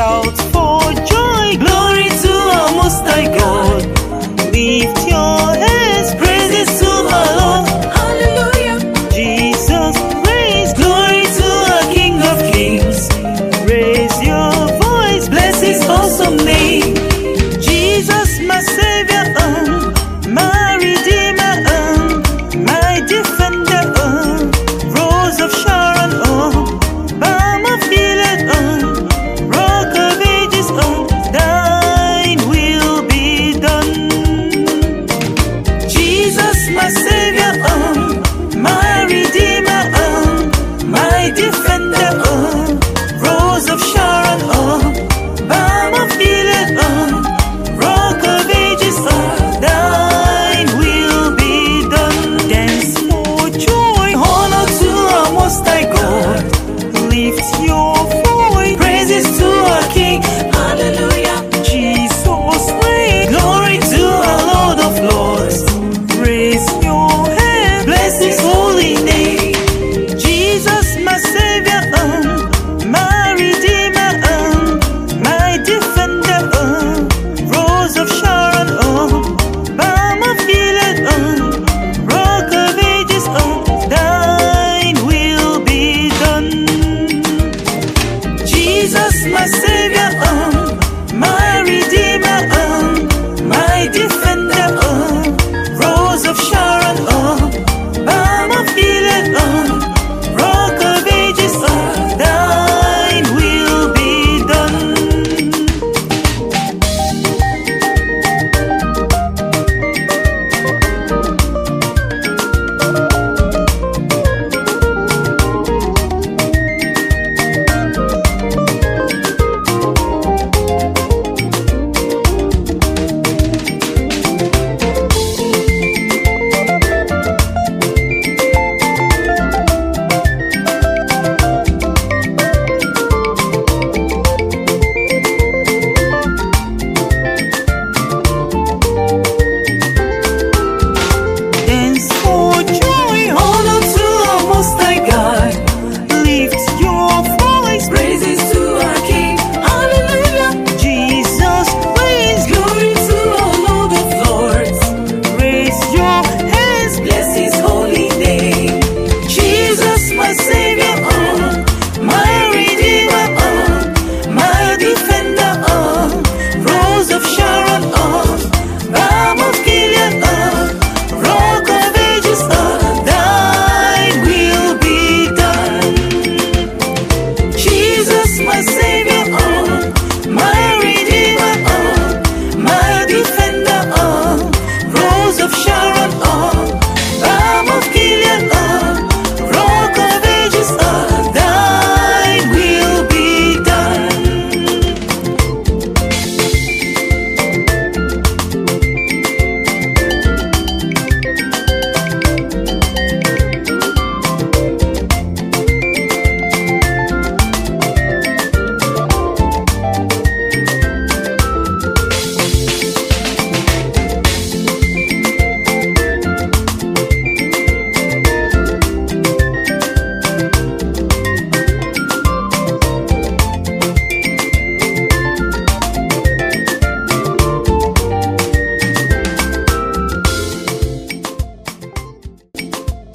Shout for joy, glory to our Most High God. Lift your hands, praises to our Lord. Hallelujah. Jesus, praise, glory to our King of Kings. Raise your voice, bless His awesome name. Jesus, my Savior, my Redeemer, my Defender, Rose of Sharon, Balm of Gilead, Rock of Ages, Thine will be done. Jesus, my Savior, my Redeemer, my Defender, Rose of Sharon, Balm of Gilead, Rock of Ages, Thine will be done. Dance for joy, honor to our Most High God. Lift your voice, praises to our King. Hallelujah. Jesus reign, glory to our Lord of Lords. Raise your hand, bless His holy name. Jesus, my Savior, my Redeemer, my Defender, Rose of Sharon, Balm of Gilead, Rock of Ages, Thine will be done. Jesus, my Savior,